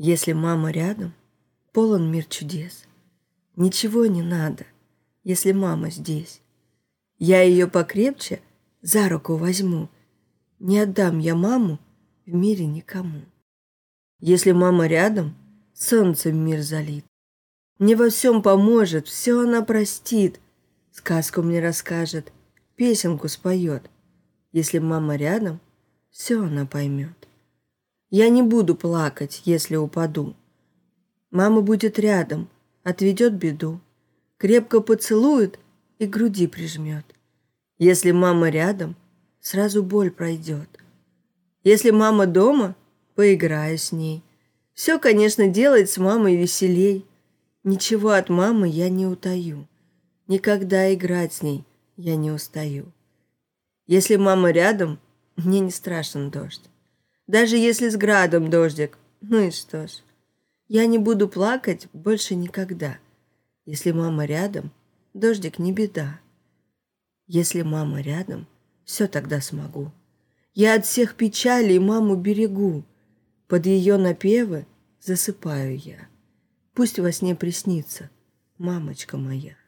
Если мама рядом, полон мир чудес. Ничего не надо, если мама здесь. Я ее покрепче за руку возьму. Не отдам я маму в мире никому. Если мама рядом, солнцем мир залит. Мне во всем поможет, все она простит. Сказку мне расскажет, песенку споет. Если мама рядом, все она поймет. Я не буду плакать, если упаду. Мама будет рядом, отведет беду, крепко поцелует и к груди прижмет. Если мама рядом, сразу боль пройдет. Если мама дома, поиграю с ней. Все, конечно, делать с мамой веселей. Ничего от мамы я не утаю. Никогда играть с ней я не устаю. Если мама рядом, мне не страшен дождь. Даже если с градом дождик, ну и что ж. Я не буду плакать больше никогда. Если мама рядом, дождик не беда. Если мама рядом, все тогда смогу. Я от всех печалей маму берегу. Под ее напевы засыпаю я. Пусть во сне приснится мамочка моя.